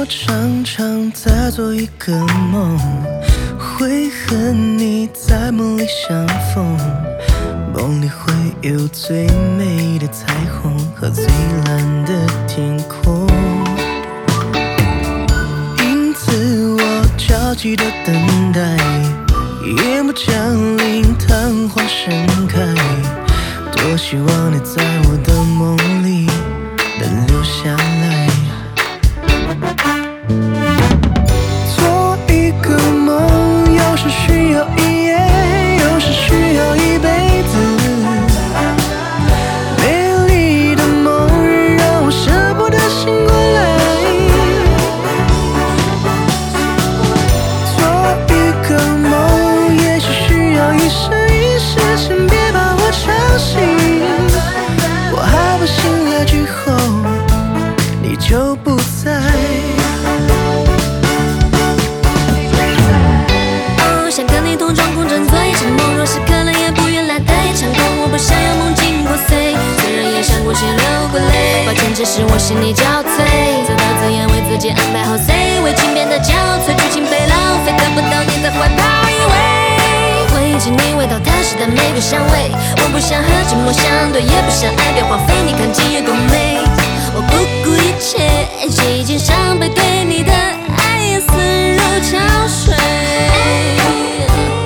常常在做一个梦，会和你在梦里相逢，梦里会有最美的彩虹和最蓝的天空。因此我焦急的等待，夜幕降临，昙花盛开，多希望你在我的梦里能留下来。做一个梦，有时需要一夜，有时需要一辈子。美丽的梦让我舍不得醒过来。做一个梦，也许需要一生一世，请别把我吵醒。我害怕醒来之后，你就不在。 想跟你同床共枕醉，沉默若是可能也不愿来对，场空我不想要梦境破碎，虽然也想过先流过泪，抱歉只是我心力交瘁，自导自演为自己安排好 C， 为情变得憔悴，剧情被浪费，得不到你的怀抱依偎，回忆起你味道踏实的玫瑰香味，我不想和寂寞相对，也不想爱被荒废，你看今夜多美，我不顾一切，洗尽伤悲，对你的爱也似如潮水。